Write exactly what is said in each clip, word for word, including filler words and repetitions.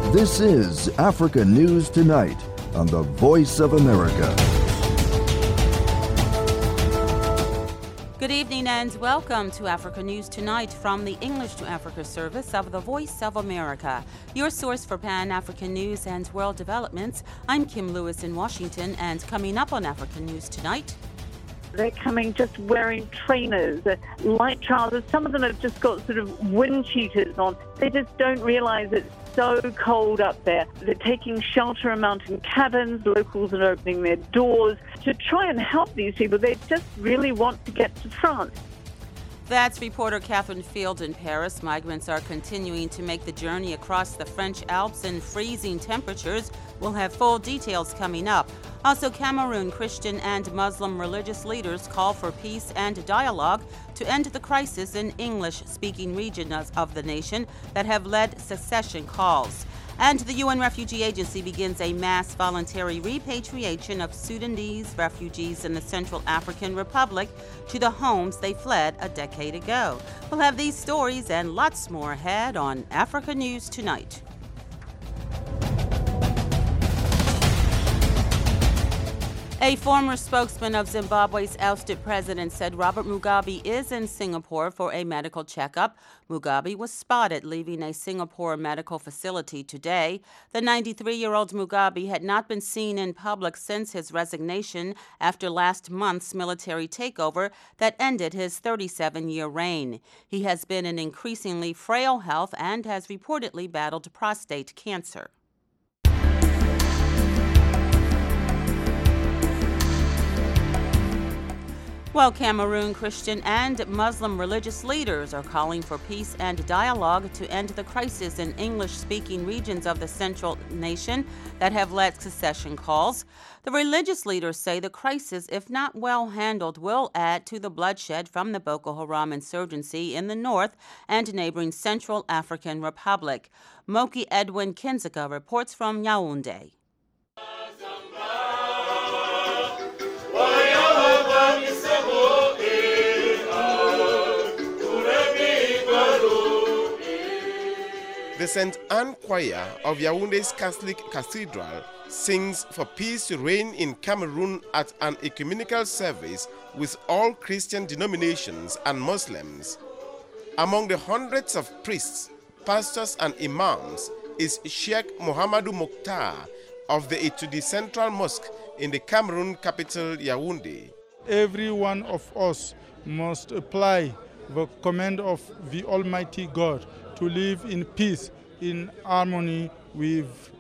This is Africa News Tonight on the Voice of America. Good evening and welcome to Africa News Tonight from the English to Africa service of the Voice of America, your source for Pan-African news and world developments. I'm Kim Lewis in Washington, and coming up on Africa News Tonight. They're coming just wearing trainers, uh, light trousers. Some of them have just got sort of wind cheaters on. They just don't realize it's so cold up there. They're taking shelter in mountain cabins. Locals are opening their doors to try and help these people. They just really want to get to France. That's reporter Catherine Field in Paris. Migrants are continuing to make the journey across the French Alps in freezing temperatures. We'll have full details coming up. Also, Cameroon Christian and Muslim religious leaders call for peace and dialogue to end the crisis in English-speaking regions of the nation that have led secession calls. And the U N Refugee Agency begins a mass voluntary repatriation of Sudanese refugees in the Central African Republic to the homes they fled a decade ago. We'll have these stories and lots more ahead on Africa News Tonight. A former spokesman of Zimbabwe's ousted president said Robert Mugabe is in Singapore for a medical checkup. Mugabe was spotted leaving a Singapore medical facility today. The ninety-three-year-old Mugabe had not been seen in public since his resignation after last month's military takeover that ended his thirty-seven-year reign. He has been in increasingly frail health and has reportedly battled prostate cancer. While Cameroon Christian and Muslim religious leaders are calling for peace and dialogue to end the crisis in English-speaking regions of the central nation that have led secession calls, the religious leaders say the crisis, if not well handled, will add to the bloodshed from the Boko Haram insurgency in the north and neighboring Central African Republic. Moki Edwin Kinzeka reports from Yaoundé. The Saint Anne Choir of Yaoundé's Catholic Cathedral sings for peace to reign in Cameroon at an ecumenical service with all Christian denominations and Muslims. Among the hundreds of priests, pastors and imams is Sheikh Mohamedou Mokhtar of the Etudi Central Mosque in the Cameroon capital Yaoundé. Every one of us must apply the command of the Almighty God to live in peace, in harmony with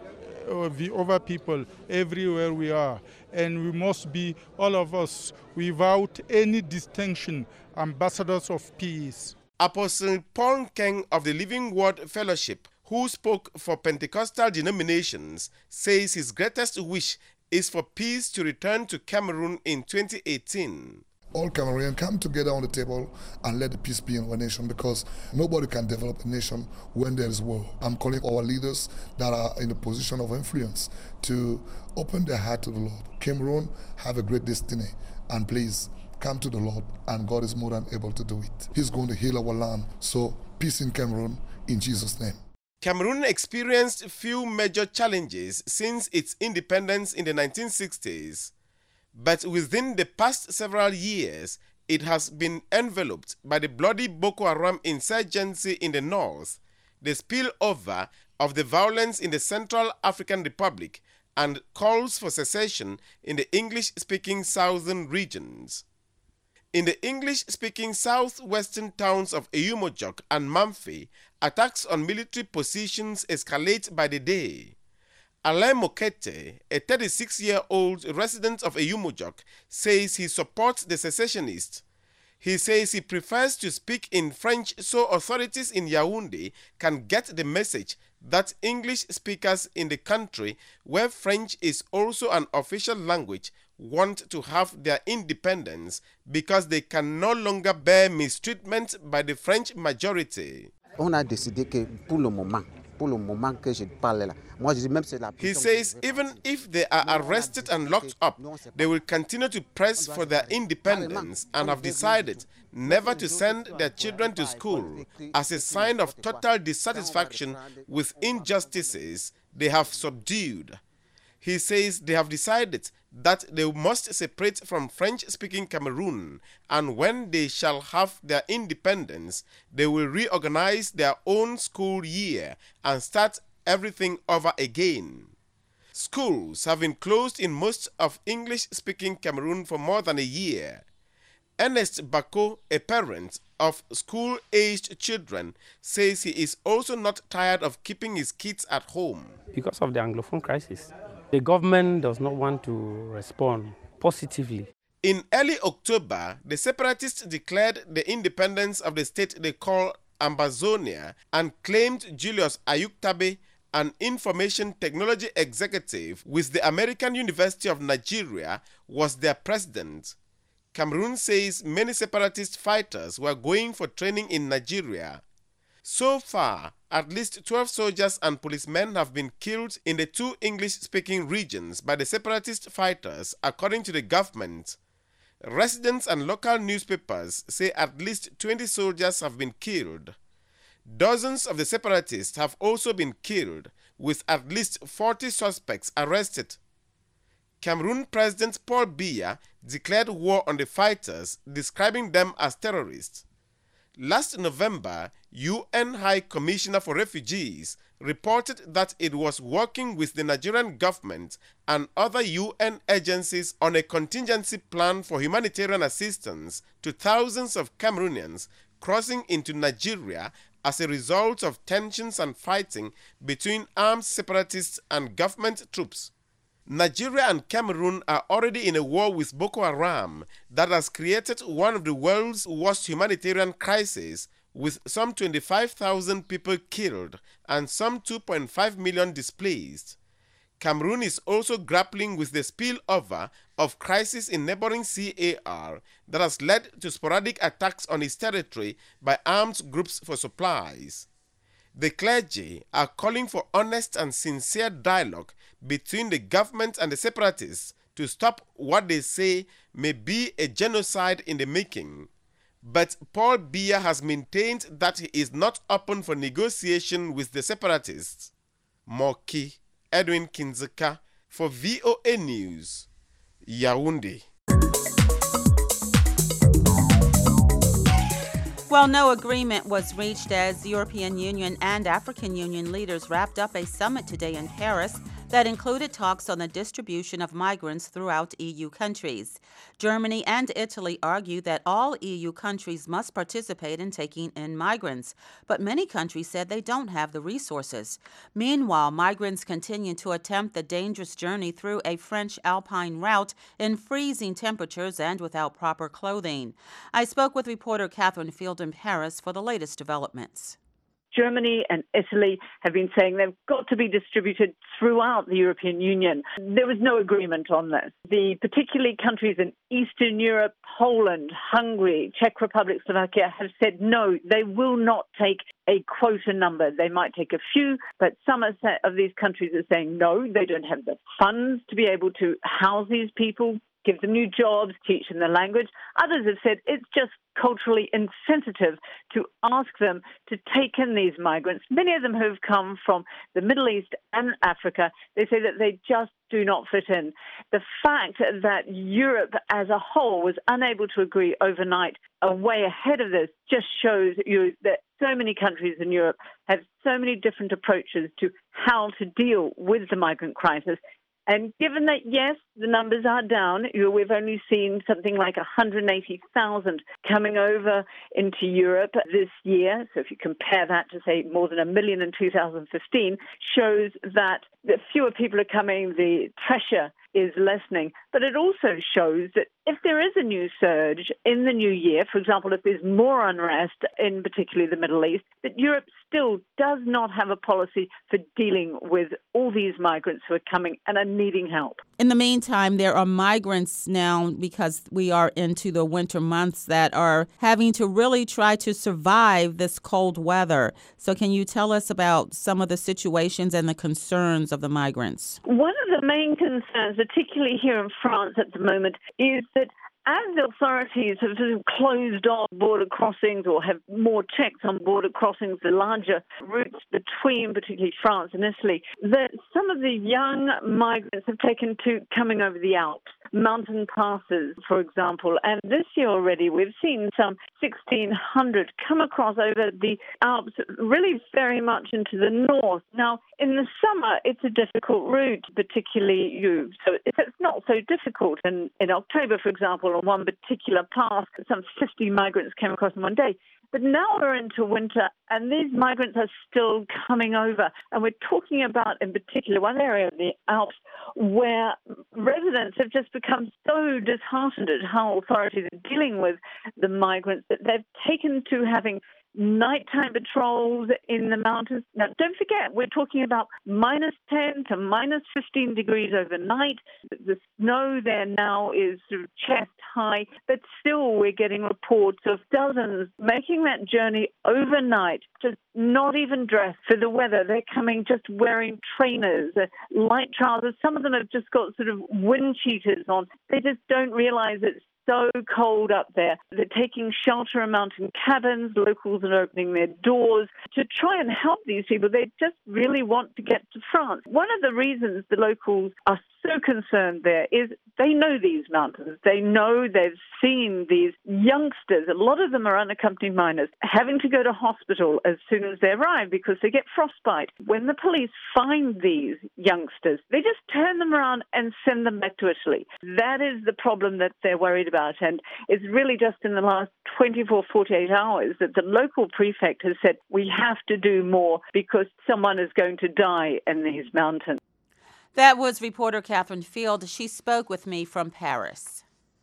uh, the other people everywhere we are. And we must be, all of us, without any distinction, ambassadors of peace. Apostle Paul Keng of the Living Word Fellowship, who spoke for Pentecostal denominations, says his greatest wish is for peace to return to Cameroon in twenty eighteen. All Cameroonians come together on the table and let the peace be in our nation, because nobody can develop a nation when there is war. I'm calling our leaders that are in a position of influence to open their heart to the Lord. Cameroon have a great destiny, and please come to the Lord, and God is more than able to do it. He's going to heal our land, so peace in Cameroon in Jesus' name. Cameroon experienced few major challenges since its independence in the nineteen sixties. But within the past several years, it has been enveloped by the bloody Boko Haram insurgency in the north, the spillover of the violence in the Central African Republic, and calls for secession in the English-speaking southern regions. In the English-speaking southwestern towns of Eyumojok and Mamfe, attacks on military positions escalate by the day. Alain Mokete, a thirty-six-year-old resident of Eyumojok, says he supports the secessionists. He says he prefers to speak in French so authorities in Yaoundé can get the message that English speakers in the country, where French is also an official language, want to have their independence because they can no longer bear mistreatment by the French majority. On a décidé que pour le moment, He says even if they are arrested and locked up, they will continue to press for their independence and have decided never to send their children to school as a sign of total dissatisfaction with injustices they have subdued. He says they have decided that they must separate from French-speaking Cameroon, and when they shall have their independence, they will reorganize their own school year and start everything over again. Schools have been closed in most of English-speaking Cameroon for more than a year. Ernest Bako, a parent of school-aged children, says he is also not tired of keeping his kids at home. Because of the Anglophone crisis, the government does not want to respond positively. In early October, the separatists declared the independence of the state they call Ambazonia and claimed Julius Ayuktabe, an information technology executive with the American University of Nigeria, was their president. Cameroon says many separatist fighters were going for training in Nigeria. So far, at least twelve soldiers and policemen have been killed in the two English-speaking regions by the separatist fighters, according to the government. Residents and local newspapers say at least twenty soldiers have been killed. Dozens of the separatists have also been killed, with at least forty suspects arrested. Cameroon President Paul Biya declared war on the fighters, describing them as terrorists. Last November, U N High Commissioner for Refugees reported that it was working with the Nigerian government and other U N agencies on a contingency plan for humanitarian assistance to thousands of Cameroonians crossing into Nigeria as a result of tensions and fighting between armed separatists and government troops. Nigeria and Cameroon are already in a war with Boko Haram that has created one of the world's worst humanitarian crises, with some twenty-five thousand people killed and some two point five million displaced. Cameroon is also grappling with the spillover of crisis in neighboring C A R that has led to sporadic attacks on its territory by armed groups for supplies. The clergy are calling for honest and sincere dialogue between the government and the separatists to stop what they say may be a genocide in the making. But Paul Biya has maintained that he is not open for negotiation with the separatists. Moki Edwin Kinzeka for V O A News, Yaoundé. Well, no agreement was reached as the European Union and African Union leaders wrapped up a summit today in Paris that included talks on the distribution of migrants throughout E U countries. Germany and Italy argue that all E U countries must participate in taking in migrants, but many countries said they don't have the resources. Meanwhile, migrants continue to attempt the dangerous journey through a French alpine route in freezing temperatures and without proper clothing. I spoke with reporter Catherine Field in Paris for the latest developments. Germany and Italy have been saying they've got to be distributed throughout the European Union. There was no agreement on this. The particularly countries in Eastern Europe, Poland, Hungary, Czech Republic, Slovakia have said no, they will not take a quota number. They might take a few, but some of these countries are saying no, they don't have the funds to be able to house these people, give them new jobs, teach them the language. Others have said it's just culturally insensitive to ask them to take in these migrants. Many of them who have come from the Middle East and Africa, they say that they just do not fit in. The fact that Europe as a whole was unable to agree overnight a way ahead of this just shows you that so many countries in Europe have so many different approaches to how to deal with the migrant crisis. And given that, yes, the numbers are down, we've only seen something like one hundred eighty thousand coming over into Europe this year. So if you compare that to, say, more than a million in two thousand fifteen, shows that the fewer people are coming, the pressure is lessening. But it also shows that if there is a new surge in the new year, for example, if there's more unrest in particularly the Middle East, that Europe still does not have a policy for dealing with all these migrants who are coming and are needing help. In the meantime, there are migrants now, because we are into the winter months, that are having to really try to survive this cold weather. So can you tell us about some of the situations and the concerns of the migrants? One of the main concerns, particularly here in France at the moment, is that as the authorities have sort of closed off border crossings or have more checks on border crossings, the larger routes between particularly France and Italy, that some of the young migrants have taken to coming over the Alps, mountain passes, for example. And this year already we've seen some sixteen hundred come across over the Alps, really very much into the north. Now, in the summer, it's a difficult route, particularly you. So it's not so difficult. And in October, for example, on one particular path, some fifty migrants came across in one day. But now we're into winter, and these migrants are still coming over. And we're talking about, in particular, one area of the Alps where residents have just become so disheartened at how authorities are dealing with the migrants that they've taken to having nighttime patrols in the mountains. Now, don't forget, we're talking about minus ten to minus fifteen degrees overnight. The snow there now is sort of chest high, but still we're getting reports of dozens making that journey overnight, just not even dressed for the weather. They're coming just wearing trainers, uh, light trousers. Some of them have just got sort of wind cheaters on. They just don't realize it's so cold up there. They're taking shelter in mountain cabins. Locals are opening their doors to try and help these people. They just really want to get to France. One of the reasons the locals are so concerned there is they know these mountains. They know, they've seen these youngsters, a lot of them are unaccompanied minors, having to go to hospital as soon as they arrive because they get frostbite. When the police find these youngsters, they just turn them around and send them back to Italy. That is the problem that they're worried about. And it's really just in the last twenty-four, forty-eight hours that the local prefect has said we have to do more because someone is going to die in these mountains. That was reporter Catherine Field. She spoke with me from Paris.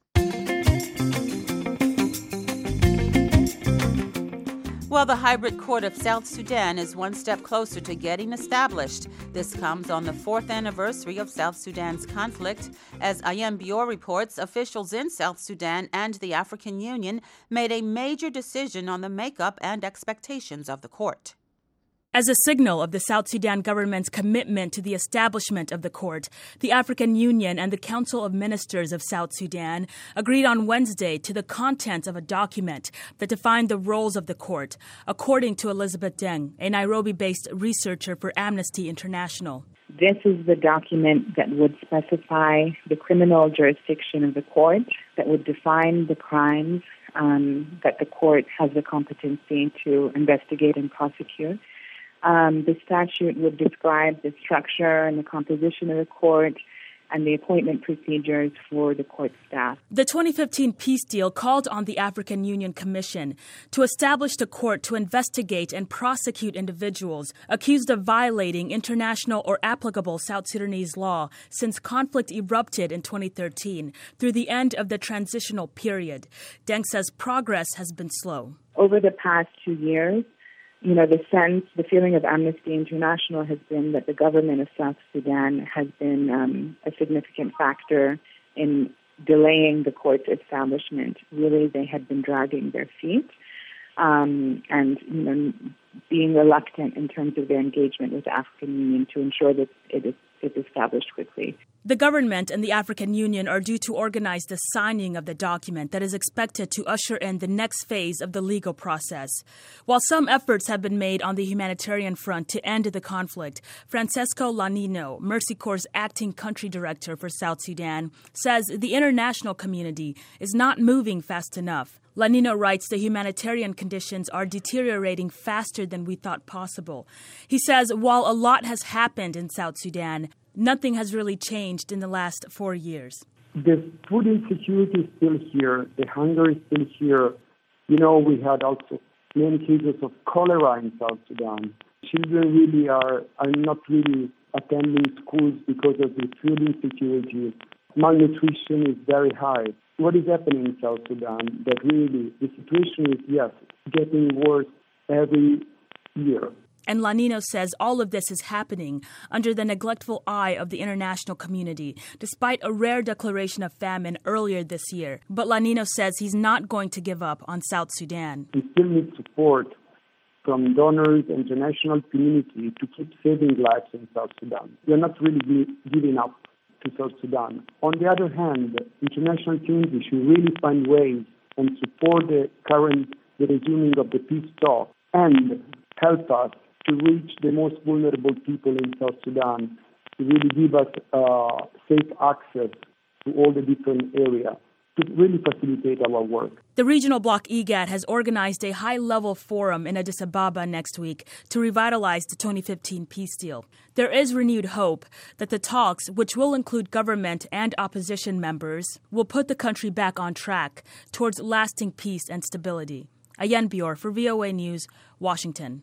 Well, the hybrid court of South Sudan is one step closer to getting established. This comes on the fourth anniversary of South Sudan's conflict. As Ayem Bior reports, officials in South Sudan and the African Union made a major decision on the makeup and expectations of the court. As a signal of the South Sudan government's commitment to the establishment of the court, the African Union and the Council of Ministers of South Sudan agreed on Wednesday to the contents of a document that defined the roles of the court, according to Elizabeth Deng, a Nairobi-based researcher for Amnesty International. This is the document that would specify the criminal jurisdiction of the court, that would define the crimes um, that the court has the competency to investigate and prosecute. Um, the statute would describe the structure and the composition of the court and the appointment procedures for the court staff. The twenty fifteen peace deal called on the African Union Commission to establish the court to investigate and prosecute individuals accused of violating international or applicable South Sudanese law since conflict erupted in twenty thirteen through the end of the transitional period. Deng says progress has been slow. Over the past two years, You know, the sense, the feeling of Amnesty International has been that the government of South Sudan has been um, a significant factor in delaying the court's establishment. Really, they had been dragging their feet um, and, you know, being reluctant in terms of their engagement with the African Union to ensure that it is it's established quickly. The government and the African Union are due to organize the signing of the document that is expected to usher in the next phase of the legal process. While some efforts have been made on the humanitarian front to end the conflict, Francesco Lanino, Mercy Corps' acting country director for South Sudan, says the international community is not moving fast enough. Lanino writes the humanitarian conditions are deteriorating faster than we thought possible. He says while a lot has happened in South Sudan, nothing has really changed in the last four years. The food insecurity is still here. The hunger is still here. You know, we had also many cases of cholera in South Sudan. Children really are, are not really attending schools because of the food insecurity. Malnutrition is very high. what is happening in South Sudan, that really the situation is, yes, getting worse every year. And Lanino says all of this is happening under the neglectful eye of the international community, despite a rare declaration of famine earlier this year. But Lanino says he's not going to give up on South Sudan. We still need support from donors and international community to keep saving lives in South Sudan. We are not really giving up to South Sudan. On the other hand, the international community should really find ways and support the current the resuming of the peace talk and help us to reach the most vulnerable people in South Sudan, to really give us uh, safe access to all the different areas, to really facilitate our work. The regional bloc I G A D has organized a high-level forum in Addis Ababa next week to revitalize the twenty fifteen peace deal. There is renewed hope that the talks, which will include government and opposition members, will put the country back on track towards lasting peace and stability. Ayan Bior for V O A News, Washington.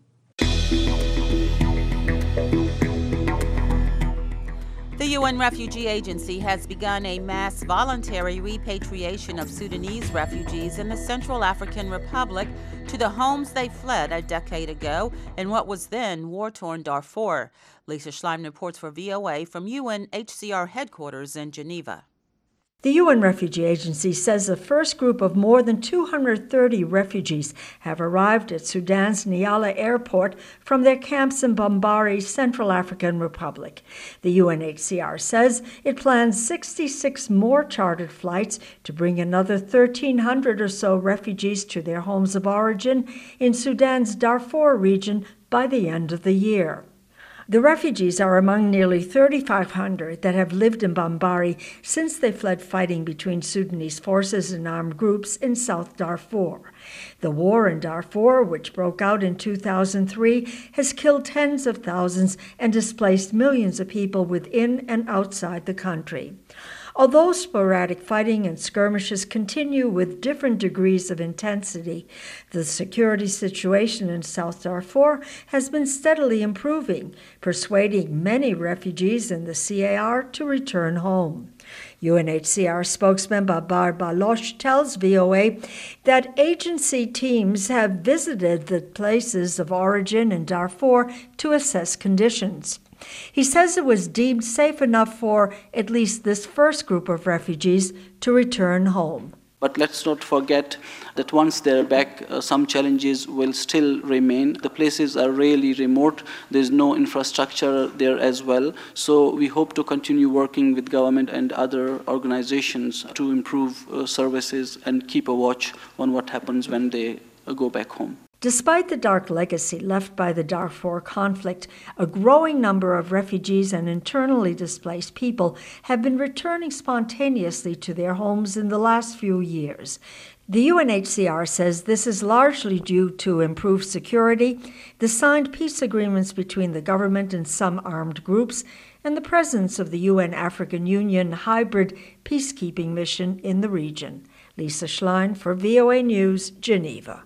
The U N Refugee Agency has begun a mass voluntary repatriation of Sudanese refugees in the Central African Republic to the homes they fled a decade ago in what was then war-torn Darfur. Lisa Schlein reports for V O A from U N H C R headquarters in Geneva. The U N Refugee Agency says the first group of more than two hundred thirty refugees have arrived at Sudan's Niala airport from their camps in Bambari, Central African Republic. The U N H C R says it plans sixty-six more chartered flights to bring another thirteen hundred or so refugees to their homes of origin in Sudan's Darfur region by the end of the year. The refugees are among nearly thirty-five hundred that have lived in Bambari since they fled fighting between Sudanese forces and armed groups in South Darfur. The war in Darfur, which broke out in two thousand three, has killed tens of thousands and displaced millions of people within and outside the country. Although sporadic fighting and skirmishes continue with different degrees of intensity, the security situation in South Darfur has been steadily improving, persuading many refugees in the C A R to return home. U N H C R spokesman Babar Baloch tells V O A that agency teams have visited the places of origin in Darfur to assess conditions. He says it was deemed safe enough for at least this first group of refugees to return home. But let's not forget that once they're back, uh, some challenges will still remain. The places are really remote. There's no infrastructure there as well. So we hope to continue working with government and other organizations to improve uh, services and keep a watch on what happens when they uh, go back home. Despite the dark legacy left by the Darfur conflict, a growing number of refugees and internally displaced people have been returning spontaneously to their homes in the last few years. The U N H C R says this is largely due to improved security, the signed peace agreements between the government and some armed groups, and the presence of the U N African Union hybrid peacekeeping mission in the region. Lisa Schlein for V O A News, Geneva.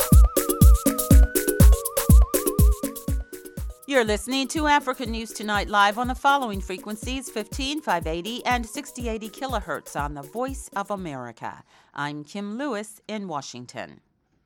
You're listening to African News Tonight live on the following frequencies, fifteen, five eighty, and sixty eighty kilohertz on the Voice of America. I'm Kim Lewis in Washington.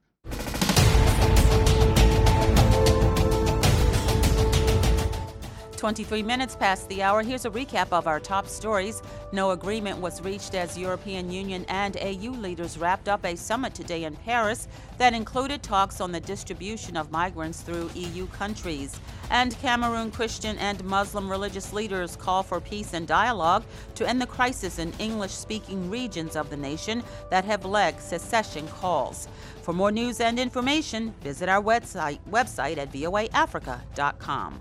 twenty-three minutes past the hour. Here's a recap of our top stories. No agreement was reached as European Union and A U leaders wrapped up a summit today in Paris that included talks on the distribution of migrants through E U countries. And Cameroon Christian and Muslim religious leaders call for peace and dialogue to end the crisis in English-speaking regions of the nation that have led secession calls. For more news and information, visit our website, website at voa africa dot com.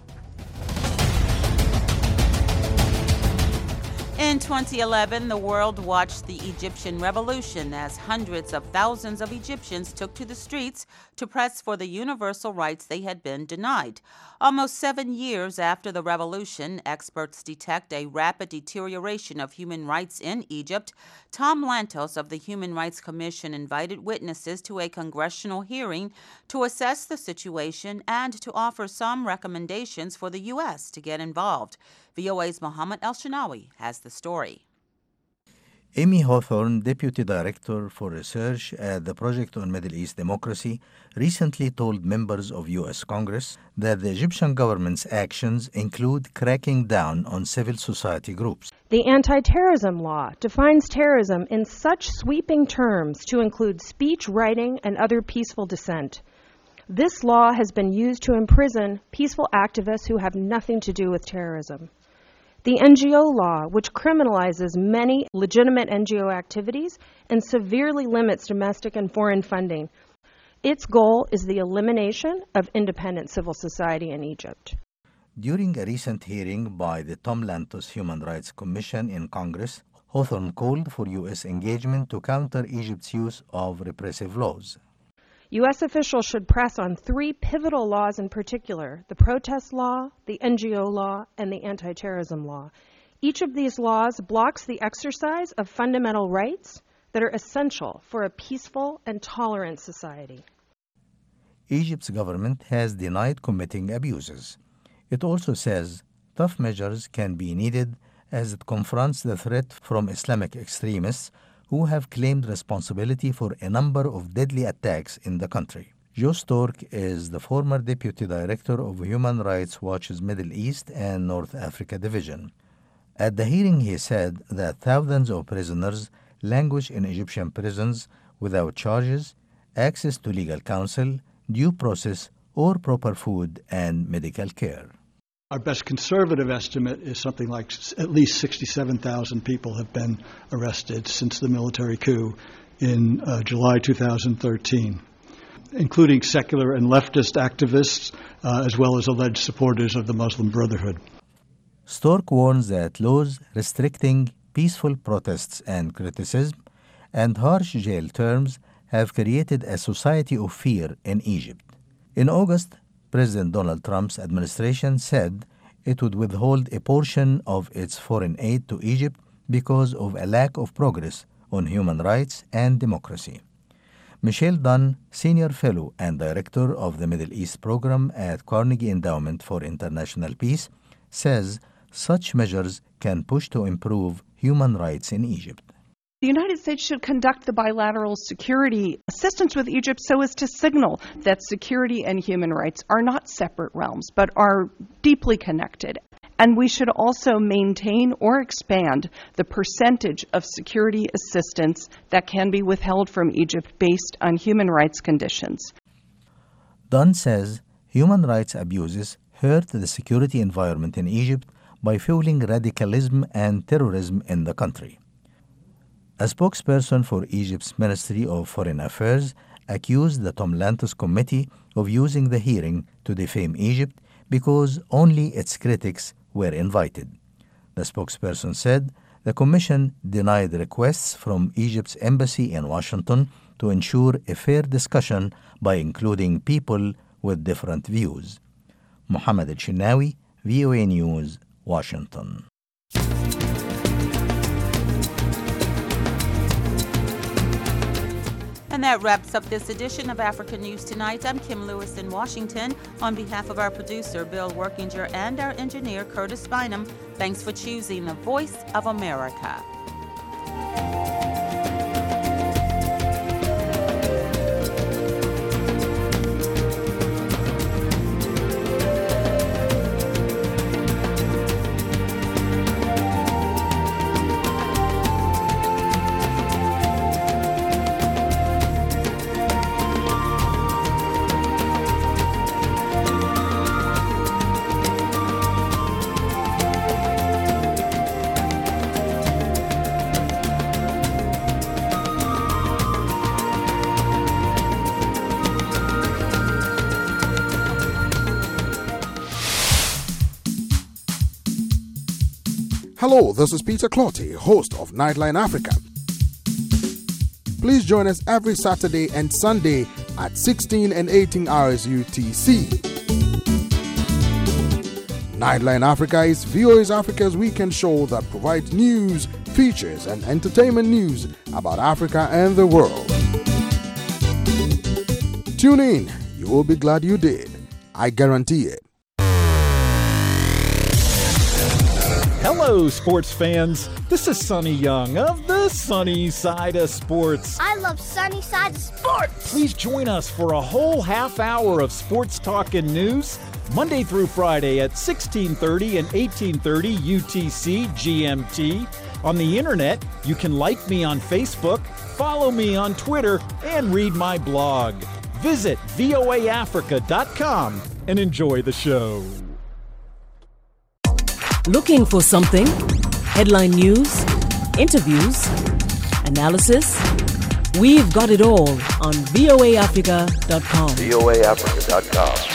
In twenty eleven, the world watched the Egyptian Revolution as hundreds of thousands of Egyptians took to the streets to press for the universal rights they had been denied. Almost seven years after the revolution, experts detect a rapid deterioration of human rights in Egypt. Tom Lantos of the Human Rights Commission invited witnesses to a congressional hearing to assess the situation and to offer some recommendations for the U S to get involved. V O A's Mohammed El-Shinawi has the story. Amy Hawthorne, Deputy Director for Research at the Project on Middle East Democracy, recently told members of U S Congress that the Egyptian government's actions include cracking down on civil society groups. The anti-terrorism law defines terrorism in such sweeping terms to include speech, writing, and other peaceful dissent. This law has been used to imprison peaceful activists who have nothing to do with terrorism. The N G O law, which criminalizes many legitimate N G O activities and severely limits domestic and foreign funding. Its goal is the elimination of independent civil society in Egypt. During a recent hearing by the Tom Lantos Human Rights Commission in Congress, Hawthorne called for U S engagement to counter Egypt's use of repressive laws. U S officials should press on three pivotal laws in particular: the protest law, the N G O law, and the anti-terrorism law. Each of these laws blocks the exercise of fundamental rights that are essential for a peaceful and tolerant society. Egypt's government has denied committing abuses. It also says tough measures can be needed as it confronts the threat from Islamic extremists who have claimed responsibility for a number of deadly attacks in the country. Joe Stork is the former Deputy Director of Human Rights Watch's Middle East and North Africa Division. At the hearing, he said that thousands of prisoners languish in Egyptian prisons without charges, access to legal counsel, due process, or proper food and medical care. Our best conservative estimate is something like at least sixty-seven thousand people have been arrested since the military coup in uh, July two thousand thirteen, including secular and leftist activists, uh, as well as alleged supporters of the Muslim Brotherhood. Stork warns that laws restricting peaceful protests and criticism and harsh jail terms have created a society of fear in Egypt. In August, President Donald Trump's administration said it would withhold a portion of its foreign aid to Egypt because of a lack of progress on human rights and democracy. Michelle Dunn, Senior Fellow and Director of the Middle East Program at Carnegie Endowment for International Peace, says such measures can push to improve human rights in Egypt. The United States should conduct the bilateral security assistance with Egypt so as to signal that security and human rights are not separate realms, but are deeply connected. And we should also maintain or expand the percentage of security assistance that can be withheld from Egypt based on human rights conditions. Dunn says human rights abuses hurt the security environment in Egypt by fueling radicalism and terrorism in the country. A spokesperson for Egypt's Ministry of Foreign Affairs accused the Tom Lantos Committee of using the hearing to defame Egypt because only its critics were invited. The spokesperson said the commission denied requests from Egypt's embassy in Washington to ensure a fair discussion by including people with different views. Mohammed El-Shinawi, V O A News, Washington. And that wraps up this edition of Africa News Tonight. I'm Kim Lewis in Washington. On behalf of our producer, Bill Workinger, and our engineer, Curtis Bynum, thanks for choosing the Voice of America. Hello, this is Peter Clotty, host of Nightline Africa. Please join us every Saturday and Sunday at sixteen and eighteen hours U T C. Nightline Africa is V O A's Africa's weekend show that provides news, features, and entertainment news about Africa and the world. Tune in, you will be glad you did. I guarantee it. Hello, sports fans. This is Sonny Young of the Sunny Side of Sports. I love Sunny Side of Sports. Please join us for a whole half hour of sports talk and news, Monday through Friday at sixteen thirty and eighteen thirty U T C G M T. On the internet, you can like me on Facebook, follow me on Twitter, and read my blog. Visit V O A Africa dot com and enjoy the show. Looking for something? Headline news, interviews, analysis? We've got it all on V O A Africa dot com. V O A Africa dot com.